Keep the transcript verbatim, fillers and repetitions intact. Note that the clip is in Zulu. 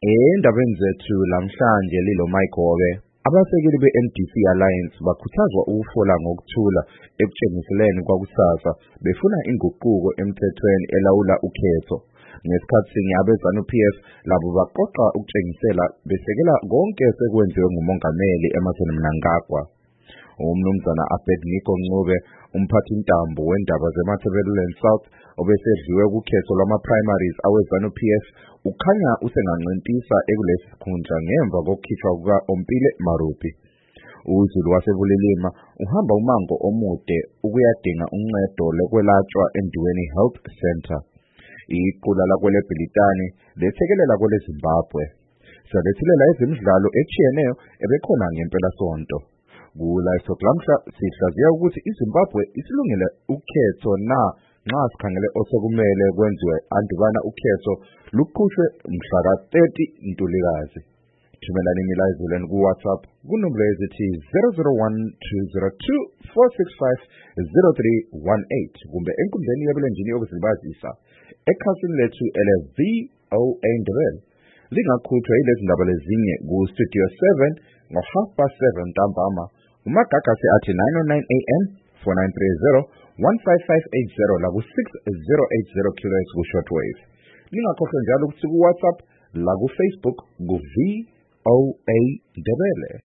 Endabeni zethu lamhlanje lilo Michael abasekeli be-N D C Alliance bakhuthazwa ukufola ngokuthula ekutshengiseleni kwakusasa befuna inguquko emthethweni elawula ukhetho. Ngesikhathi sinye abe-ZANU-P F labo baqoqa ukutshengisela besekela konke sekwenziwe ngumongameli Emmerson Mnangagwa. Umnumzana Abednego Ncube, umphathintambo wendaba zeMatabeleland South obesedliwe kukhetho lwama-primaries awe-ZANU-P F ukhanya usenganqintisa ekulesi sikhundla ngemva kokukhishwa kuka-Ompile Maropi. UZulu wasebulilima uhamba umango omude ukuyadinga uncedo lokwelatshwa endiweni Health Center. Iqula lakwele Bhilitane lethekelela kwele Zimbabwe. Salethilela ezemidlalo etshiyeneyo ebekhona ngempela sonto. Kulayso lamhla sihlaziya ukuthi iZimbabwe isilungele ukhetho na nxa sikhangele osokumele kwenziwe andubana ukhetho luqhushwe mhla ka thirty Ntulikazi. Thumelani imilazweni ku WhatsApp kunombolo ezithi zero zero one two zero two four six five zero three one eight kumbe enkundleni yabelenjini yokuzibazisa ekhasini lethu ele V O A Ndebele. Lingakhuthwa yilezi ndaba lezinye ku Studio seven ngo half past seven ntambama. Umagagasi athi nine oh nine A M four nine three zero one five five eight zero la ku six zero eight zero kilohertz ku shortwave. Lingakhohlwa njalo ukuthi ku WhatsApp la ku Facebook ku V O A Ndebele.